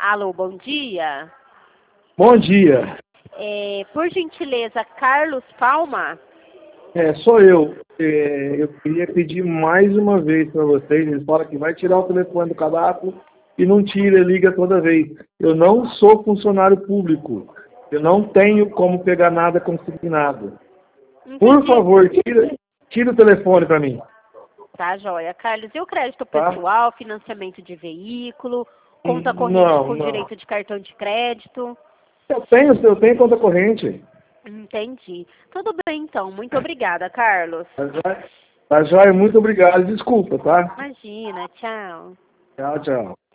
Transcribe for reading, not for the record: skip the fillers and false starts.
Alô, bom dia. Bom dia. Por gentileza, Carlos Palma? Sou eu. Eu queria pedir mais uma vez para vocês. Eles falam que vai tirar o telefone do cadastro e não tira, liga toda vez. Eu não sou funcionário público. Eu não tenho como pegar nada consignado. Entendi. Por favor, tira o telefone para mim. Tá, joia. Carlos, e o crédito Tá? pessoal, financiamento de veículo, conta corrente Não, com não. direito de cartão de crédito? Eu tenho conta corrente. Entendi. Tudo bem, então. Muito obrigada, Carlos. Tá joia? Muito obrigado. Desculpa, tá? Imagina, tchau. Tchau, tchau.